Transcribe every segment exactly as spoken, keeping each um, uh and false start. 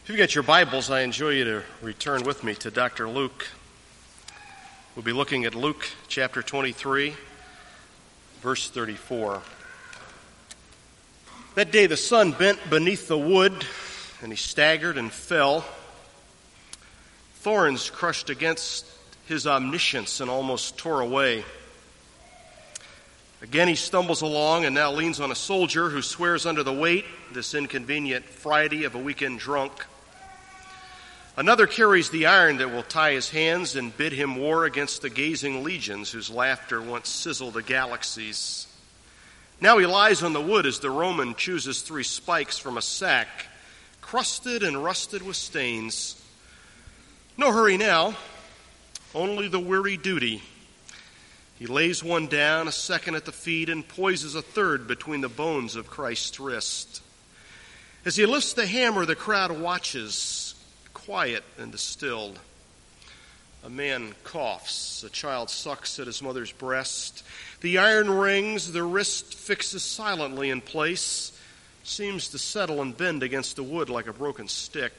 If you've got your Bibles, I enjoy you to return with me to Doctor Luke. We'll be looking at Luke chapter twenty-three, verse thirty-four. That day the sun bent beneath the wood, and he staggered and fell. Thorns crushed against his omniscience and almost tore away. Again he stumbles along and now leans on a soldier who swears under the weight, this inconvenient Friday of a weekend drunk. Another carries the iron that will tie his hands and bid him war against the gazing legions whose laughter once sizzled the galaxies. Now he lies on the wood as the Roman chooses three spikes from a sack, crusted and rusted with stains. No hurry now, only the weary duty. He lays one down, a second at the feet, and poises a third between the bones of Christ's wrist. As he lifts the hammer, the crowd watches, quiet and distilled. A man coughs. A child sucks at his mother's breast. The iron rings. The wrist fixes silently in place. Seems to settle and bend against the wood like a broken stick.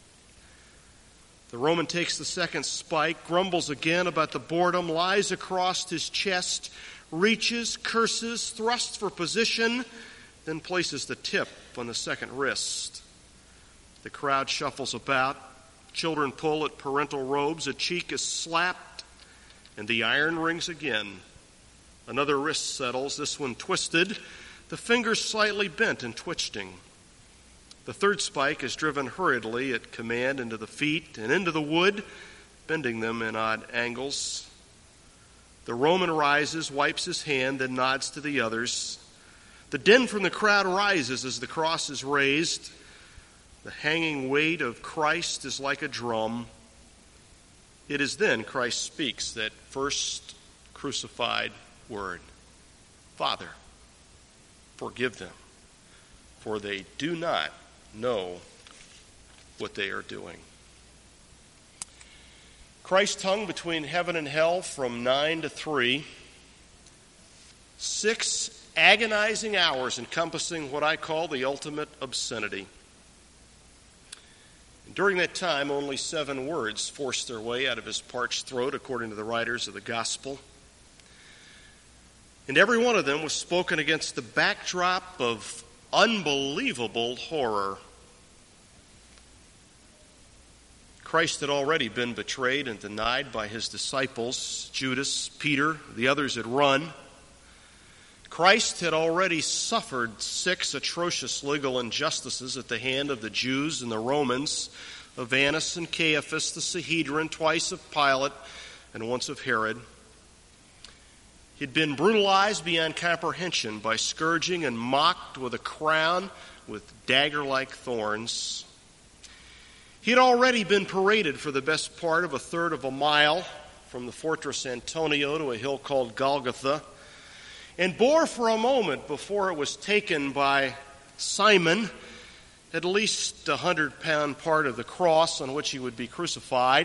The Roman takes the second spike, grumbles again about the boredom, lies across his chest, reaches, curses, thrusts for position, then places the tip on the second wrist. The crowd shuffles about. Children pull at parental robes. A cheek is slapped, and the iron rings again. Another wrist settles, this one twisted, the fingers slightly bent and twitching. The third spike is driven hurriedly at command into the feet and into the wood, bending them in odd angles. The Roman rises, wipes his hand, then nods to the others. The din from the crowd rises as the cross is raised. The hanging weight of Christ is like a drum. It is then Christ speaks that first crucified word. Father, forgive them, for they do not know what they are doing. Christ hung between heaven and hell from nine to three. Six agonizing hours encompassing what I call the ultimate obscenity. During that time, only seven words forced their way out of his parched throat, according to the writers of the gospel. And every one of them was spoken against the backdrop of unbelievable horror. Christ had already been betrayed and denied by his disciples, Judas, Peter, the others had run. Christ had already suffered six atrocious legal injustices at the hand of the Jews and the Romans, of Annas and Caiaphas, the Sanhedrin, twice of Pilate, and once of Herod. He'd been brutalized beyond comprehension by scourging and mocked with a crown with dagger-like thorns. He'd already been paraded for the best part of a third of a mile from the fortress Antonia to a hill called Golgotha, and bore for a moment before it was taken by Simon at least a hundred-pound part of the cross on which he would be crucified.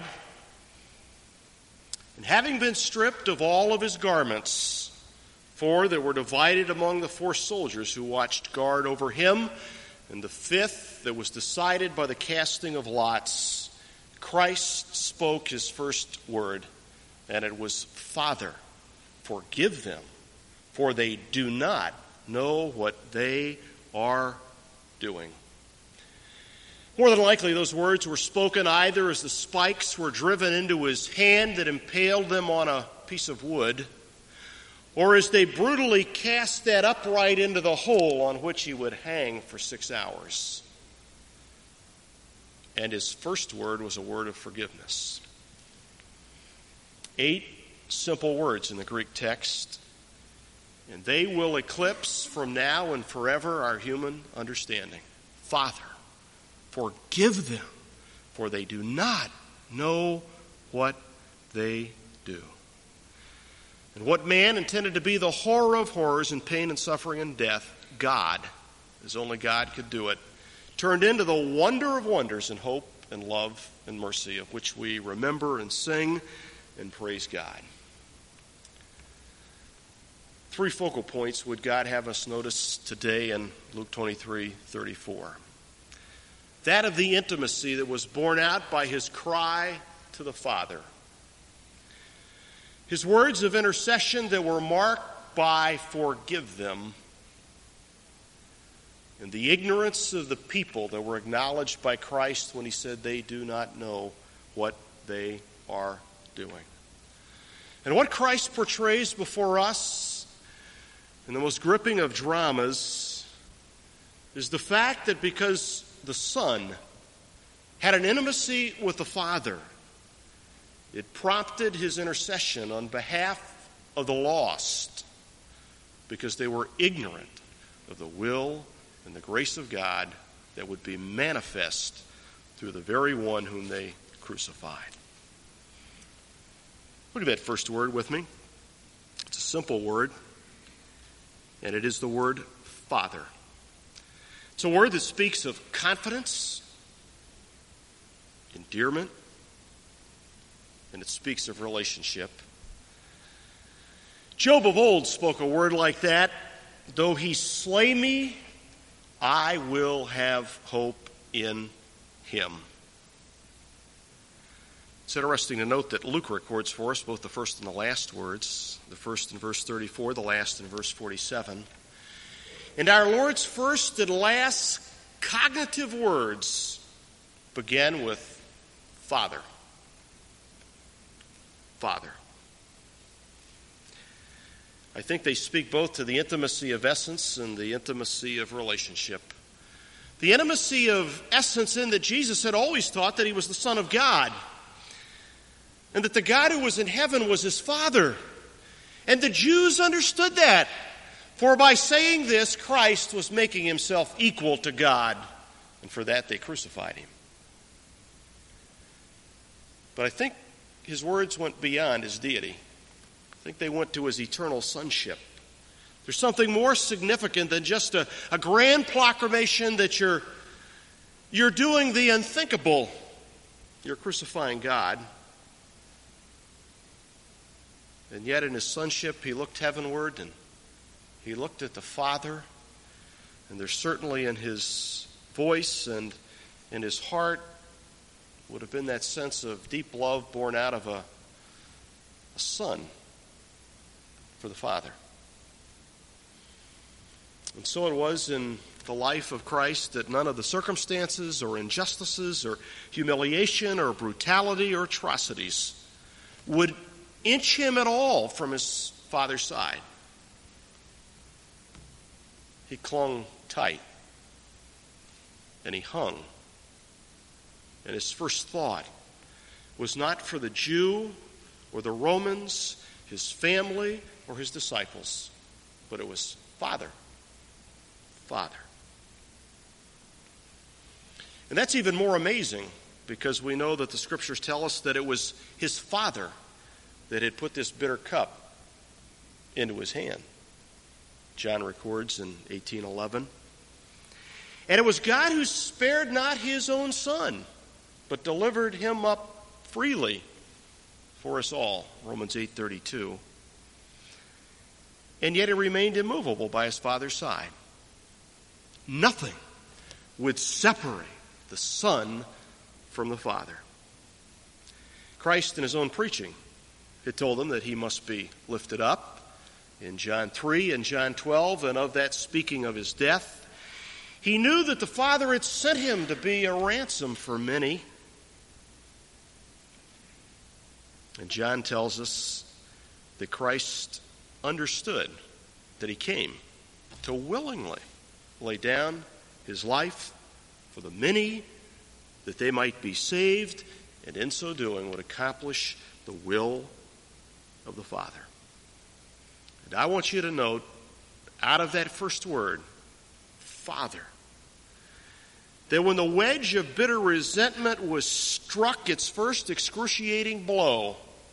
And having been stripped of all of his garments, four that were divided among the four soldiers who watched guard over him, and the fifth that was decided by the casting of lots, Christ spoke his first word, and it was, Father, forgive them, for they do not know what they are doing. More than likely, those words were spoken either as the spikes were driven into his hand that impaled them on a piece of wood, or as they brutally cast that upright into the hole on which he would hang for six hours. And his first word was a word of forgiveness. Eight simple words in the Greek text, and they will eclipse from now and forever our human understanding. Father, forgive them, for they do not know what they do. And what man intended to be the horror of horrors and pain and suffering and death, God, as only God could do it, turned into the wonder of wonders and hope and love and mercy, of which we remember and sing and praise God. Three focal points would God have us notice today in Luke twenty-three thirty-four. that of the intimacy that was borne out by his cry to the Father. His words of intercession that were marked by "forgive them," and the ignorance of the people that were acknowledged by Christ when he said they do not know what they are doing. And what Christ portrays before us in the most gripping of dramas is the fact that because the Son had an intimacy with the Father, it prompted his intercession on behalf of the lost because they were ignorant of the will and the grace of God that would be manifest through the very one whom they crucified. Look at that first word with me. It's a simple word, and it is the word Father. It's a word that speaks of confidence, endearment, and it speaks of relationship. Job of old spoke a word like that. Though he slay me, I will have hope in him. It's interesting to note that Luke records for us both the first and the last words, the first in verse thirty-four, the last in verse forty-seven. And our Lord's first and last cognitive words began with Father. Father. I think they speak both to the intimacy of essence and the intimacy of relationship. The intimacy of essence in that Jesus had always taught that he was the Son of God, and that the God who was in heaven was his Father. And the Jews understood that. For by saying this, Christ was making himself equal to God, and for that they crucified him. But I think his words went beyond his deity. I think they went to his eternal sonship. There's something more significant than just a, a grand proclamation that you're, you're doing the unthinkable. You're crucifying God. And yet in his sonship, he looked heavenward and he looked at the Father. And there's certainly in his voice and in his heart would have been that sense of deep love born out of a, a son for the Father. And so it was in the life of Christ that none of the circumstances or injustices or humiliation or brutality or atrocities would inch him at all from his Father's side. He clung tight and he hung. And his first thought was not for the Jew or the Romans, his family, or his disciples, but it was Father. Father. And that's even more amazing because we know that the Scriptures tell us that it was his Father that had put this bitter cup into his hand. John records in eighteen eleven. And it was God who spared not his own Son, but delivered him up freely for us all. Romans eight thirty-two. And yet he remained immovable by his Father's side. Nothing would separate the Son from the Father. Christ in his own preaching had told them that he must be lifted up in John three and John twelve, and of that speaking of his death. He knew that the Father had sent him to be a ransom for many. And John tells us that Christ understood that he came to willingly lay down his life for the many, that they might be saved, and in so doing would accomplish the will of the Father. And I want you to note, out of that first word, Father, that when the wedge of bitter resentment was struck its first excruciating blow,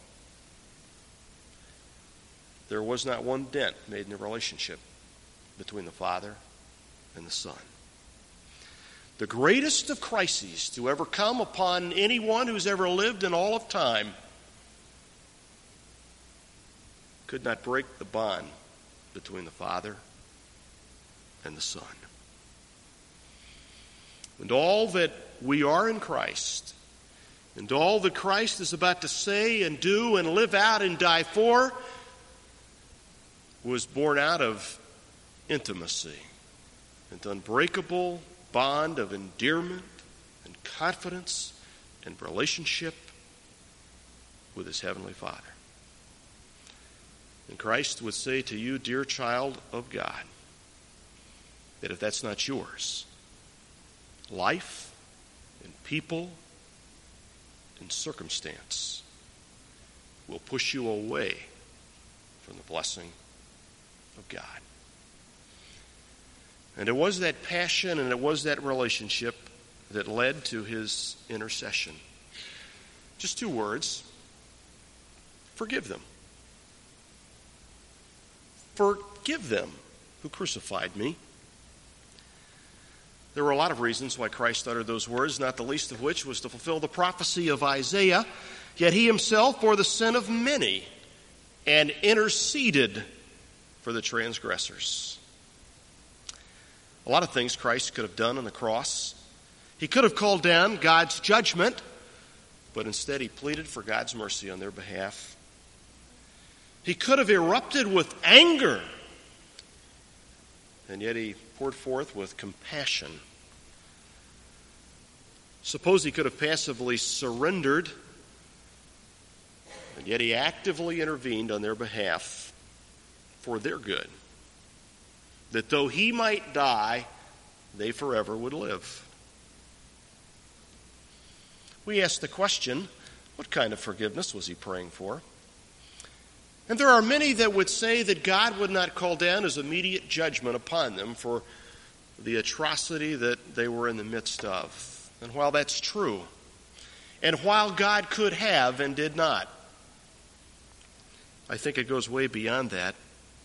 there was not one dent made in the relationship between the Father and the Son. The greatest of crises to ever come upon anyone who's ever lived in all of time could not break the bond between the Father and the Son. and all that we are in Christ, and all that Christ is about to say and do and live out and die for, was born out of intimacy, an unbreakable bond of endearment and confidence and relationship with his heavenly Father. And Christ would say to you, dear child of God, that if that's not yours, life and people and circumstance will push you away from the blessing of God. And it was that passion and it was that relationship that led to his intercession. Just two words. Forgive them. Forgive them who crucified me. There were a lot of reasons why Christ uttered those words, not the least of which was to fulfill the prophecy of Isaiah. Yet he himself bore the sin of many and interceded for the transgressors. A lot of things Christ could have done on the cross. He could have called down God's judgment, but instead he pleaded for God's mercy on their behalf. He could have erupted with anger, and yet he poured forth with compassion. Suppose he could have passively surrendered, and yet he actively intervened on their behalf for their good, that though he might die, they forever would live. We ask the question, what kind of forgiveness was he praying for? And there are many that would say that God would not call down his immediate judgment upon them for the atrocity that they were in the midst of. And while that's true, and while God could have and did not, I think it goes way beyond that.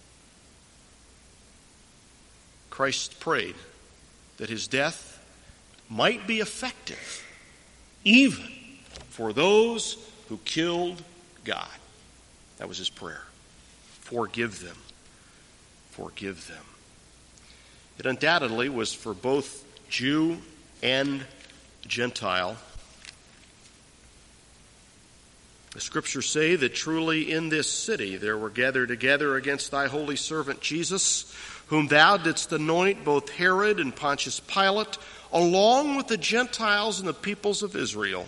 Christ prayed that his death might be effective even for those who killed God. That was his prayer. Forgive them. Forgive them. It undoubtedly was for both Jew and Gentile. The scriptures say that truly in this city there were gathered together against thy holy servant Jesus, whom thou didst anoint, both Herod and Pontius Pilate, along with the Gentiles and the peoples of Israel.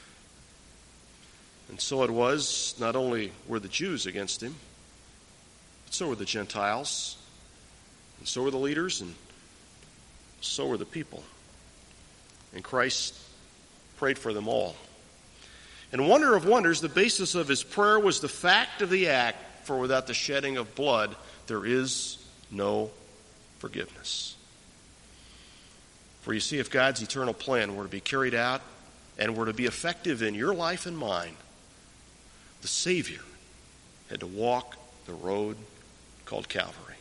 And so it was, not only were the Jews against him, but so were the Gentiles, and so were the leaders, and so were the people. And Christ prayed for them all. And wonder of wonders, the basis of his prayer was the fact of the act, for without the shedding of blood, there is no forgiveness. For you see, if God's eternal plan were to be carried out and were to be effective in your life and mine, the Savior had to walk the road called Calvary.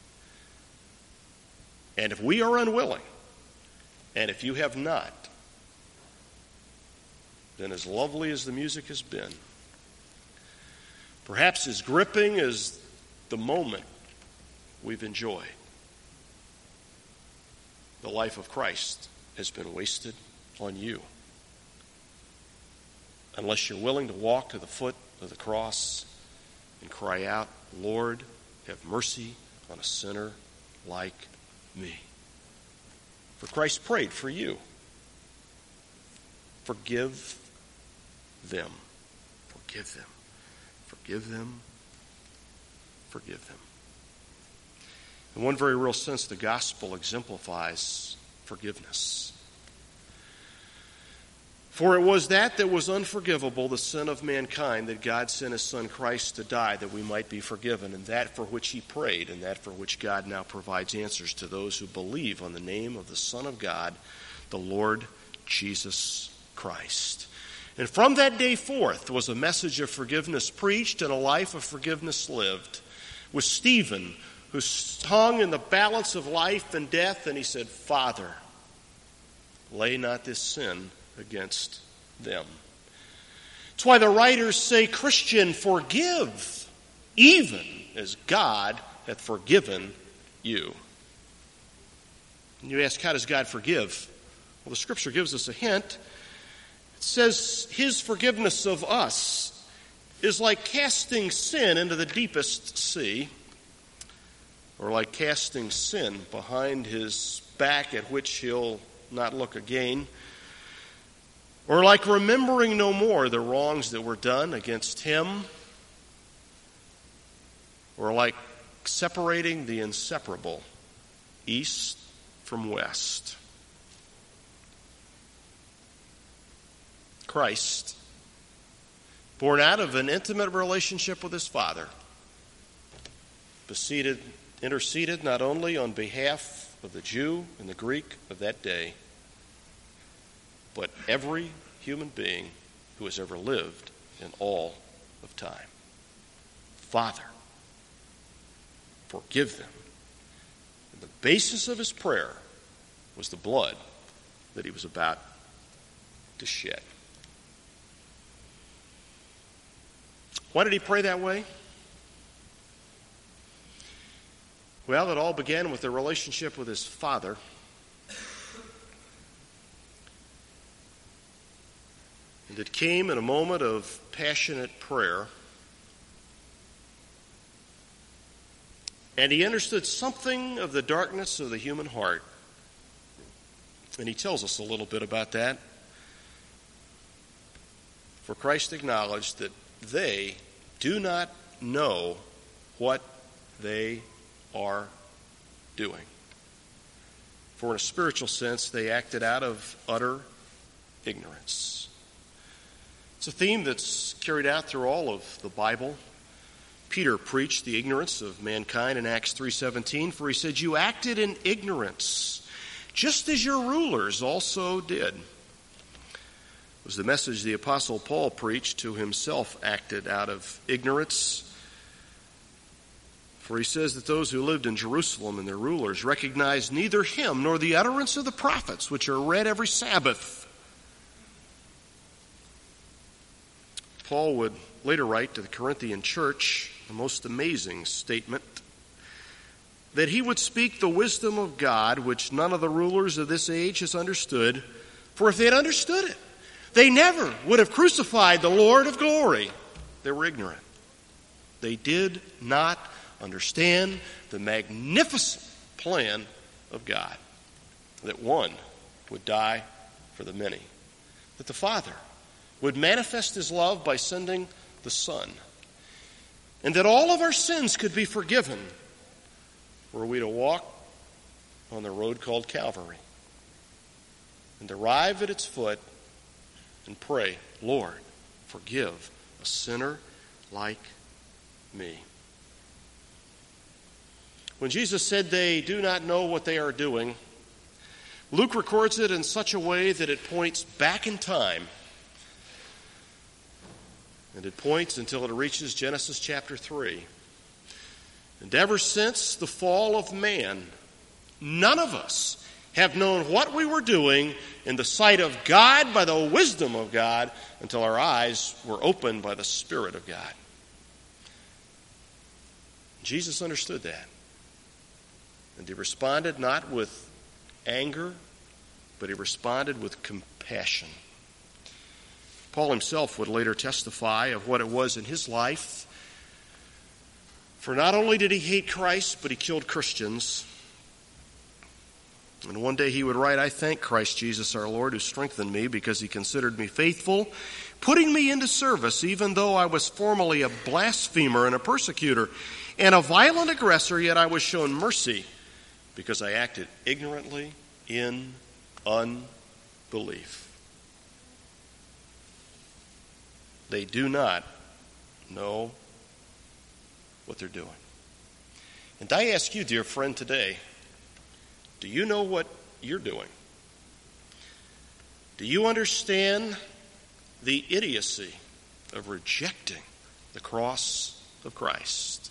And if we are unwilling, and if you have not, then as lovely as the music has been, perhaps as gripping as the moment we've enjoyed, the life of Christ has been wasted on you. Unless you're willing to walk to the foot of the cross and cry out, Lord, have mercy on a sinner like me. For Christ prayed for you. Forgive them. Forgive them. Forgive them. Forgive them. In one very real sense, the gospel exemplifies forgiveness. For it was that that was unforgivable, the sin of mankind, that God sent his Son Christ to die that we might be forgiven, and that for which he prayed, and that for which God now provides answers to those who believe on the name of the Son of God, the Lord Jesus Christ. And from that day forth was a message of forgiveness preached and a life of forgiveness lived. With Stephen, who hung in the balance of life and death, and he said, Father, lay not this sin against them. That's why the writers say, Christian, forgive, even as God hath forgiven you. And you ask, how does God forgive? Well, the Scripture gives us a hint. It says his forgiveness of us is like casting sin into the deepest sea, or like casting sin behind his back at which he'll not look again, or like remembering no more the wrongs that were done against him, or like separating the inseparable, east from west. Christ, born out of an intimate relationship with his Father, Beseated, interceded not only on behalf of the Jew and the Greek of that day, but every human being who has ever lived in all of time. Father, forgive them. And the basis of his prayer was the blood that he was about to shed. Why did he pray that way? Well, it all began with a relationship with his Father. And it came in a moment of passionate prayer. And he understood something of the darkness of the human heart. And he tells us a little bit about that. For Christ acknowledged that they do not know what they are doing. For in a spiritual sense, they acted out of utter ignorance. It's a theme that's carried out through all of the Bible. Peter preached the ignorance of mankind in Acts three seventeen, for he said, "You acted in ignorance, just as your rulers also did." It was the message the Apostle Paul preached, who himself acted out of ignorance. For he says that those who lived in Jerusalem and their rulers recognized neither him nor the utterance of the prophets, which are read every Sabbath. Paul would later write to the Corinthian church the most amazing statement, that he would speak the wisdom of God, which none of the rulers of this age has understood, for if they had understood it, they never would have crucified the Lord of glory. They were ignorant. They did not understand the magnificent plan of God, that one would die for the many, that the Father would manifest his love by sending the Son, and that all of our sins could be forgiven were we to walk on the road called Calvary and arrive at its foot and pray, "Lord, forgive a sinner like me." When Jesus said they do not know what they are doing, Luke records it in such a way that it points back in time. And it points until it reaches Genesis chapter three. And ever since the fall of man, none of us have known what we were doing in the sight of God by the wisdom of God until our eyes were opened by the Spirit of God. Jesus understood that. And he responded not with anger, but he responded with compassion. Paul himself would later testify of what it was in his life. For not only did he hate Christ, but he killed Christians. And one day he would write, "I thank Christ Jesus our Lord, who strengthened me because he considered me faithful, putting me into service, even though I was formerly a blasphemer and a persecutor and a violent aggressor, yet I was shown mercy because I acted ignorantly in unbelief." They do not know what they're doing. And I ask you, dear friend, today, do you know what you're doing? Do you understand the idiocy of rejecting the cross of Christ?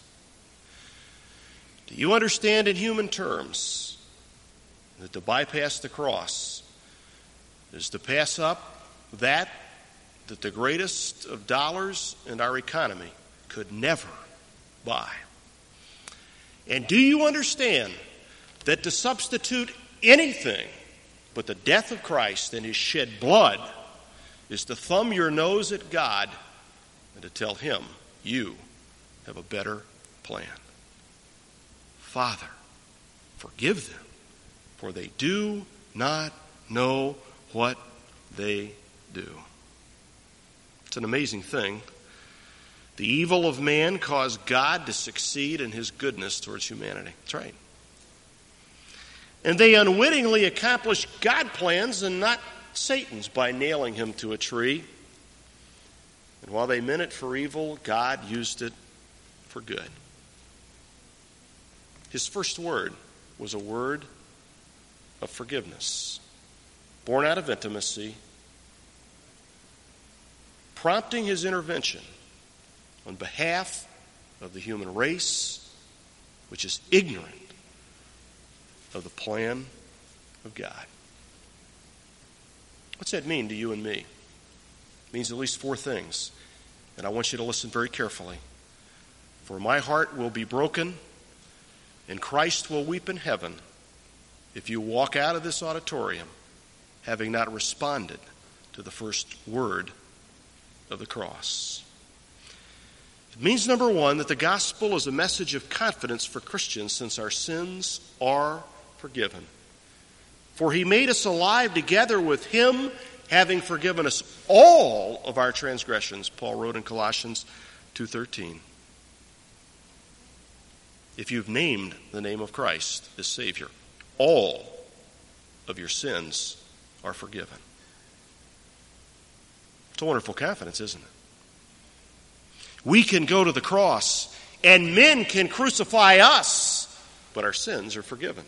Do you understand in human terms that to bypass the cross is to pass up that that the greatest of dollars in our economy could never buy? And do you understand that to substitute anything But the death of Christ and his shed blood is to thumb your nose at God and to tell him, you have a better plan. Father, forgive them, for they do not know what they do. It's an amazing thing. The evil of man caused God to succeed in his goodness towards humanity. That's right. And they unwittingly accomplished God's plans and not Satan's by nailing him to a tree. And while they meant it for evil, God used it for good. His first word was a word of forgiveness, born out of intimacy, prompting his intervention on behalf of the human race, which is ignorant of the plan of God. What's that mean to you and me? It means at least four things, and I want you to listen very carefully. For my heart will be broken, and Christ will weep in heaven if you walk out of this auditorium having not responded to the first word of the cross. It means, number one, that the gospel is a message of confidence for Christians since our sins are forgiven. For he made us alive together with him, having forgiven us all of our transgressions, Paul wrote in Colossians two thirteen. If you've named the name of Christ as Savior, all of your sins are forgiven. It's a wonderful confidence, isn't it? We can go to the cross, and men can crucify us, but our sins are forgiven.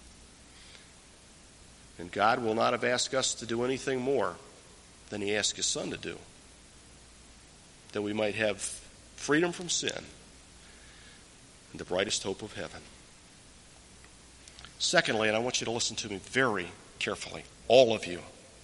And God will not have asked us to do anything more than he asked his Son to do, that we might have freedom from sin and the brightest hope of heaven. Secondly, and I want you to listen to me very carefully, all of you.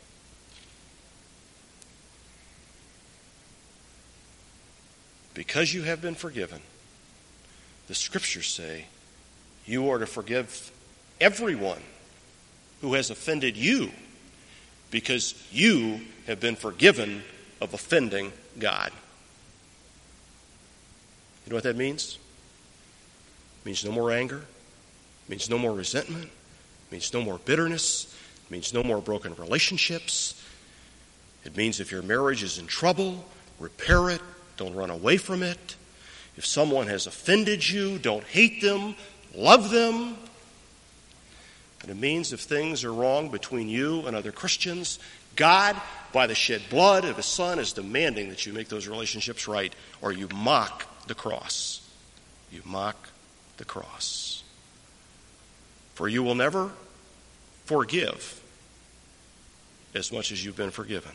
Because you have been forgiven, the Scriptures say you are to forgive everyone who has offended you, because you have been forgiven of offending God. You know what that means? It means no more anger. It means no more resentment. It means no more bitterness. It means no more broken relationships. It means if your marriage is in trouble, repair it. Don't run away from it. If someone has offended you, don't hate them. Love them. And it means if things are wrong between you and other Christians, God, by the shed blood of his Son, is demanding that you make those relationships right, or you mock the cross. You mock the cross. For you will never forgive as much as you've been forgiven.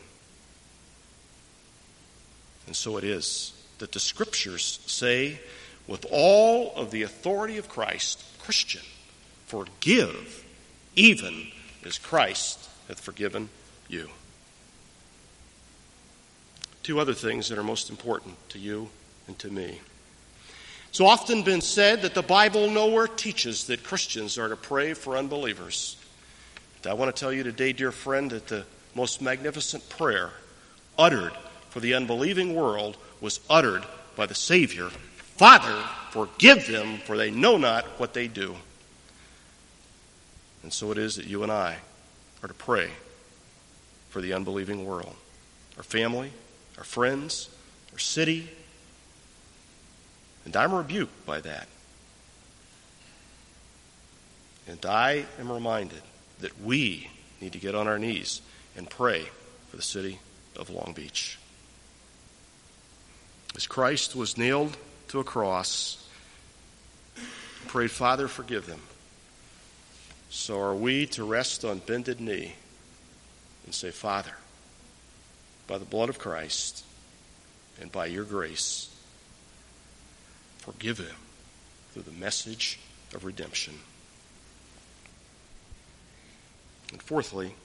And so it is that the Scriptures say, with all of the authority of Christ, Christian, forgive even as Christ hath forgiven you. Two other things that are most important to you and to me. It's often been said that the Bible nowhere teaches that Christians are to pray for unbelievers. But I want to tell you today, dear friend, that the most magnificent prayer uttered for the unbelieving world was uttered by the Savior. Father, forgive them, for they know not what they do. And so it is that you and I are to pray for the unbelieving world, our family, our friends, our city. And I'm rebuked by that. And I am reminded that we need to get on our knees and pray for the city of Long Beach. As Christ was nailed to a cross, he prayed, Father, forgive them. So are we to rest on bended knee and say, Father, by the blood of Christ and by your grace, forgive him through the message of redemption. And fourthly,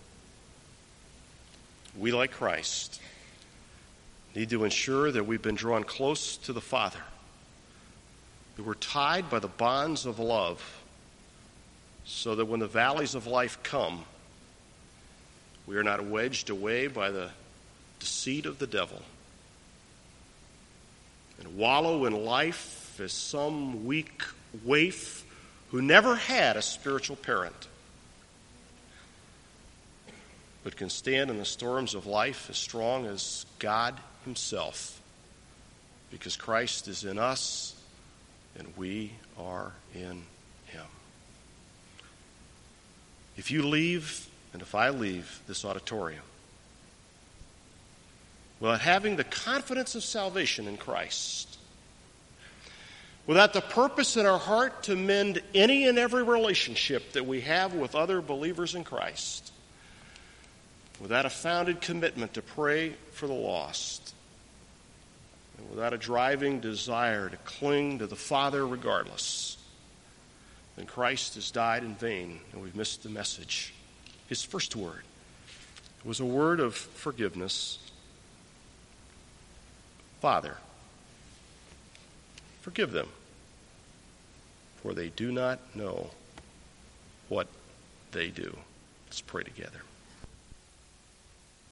we, like Christ, need to ensure that we've been drawn close to the Father, that we're tied by the bonds of love, so that when the valleys of life come, We are not wedged away by the deceit of the devil and wallow in life as some weak waif who never had a spiritual parent, but can stand in the storms of life as strong as God himself, because Christ is in us and we are in him. If you leave, and if I leave this auditorium, without having the confidence of salvation in Christ, without the purpose in our heart to mend any and every relationship that we have with other believers in Christ, without a founded commitment to pray for the lost, and without a driving desire to cling to the Father regardless, then Christ has died in vain and we've missed the message. His first word was a word of forgiveness. Father, forgive them, for they do not know what they do. Let's pray together.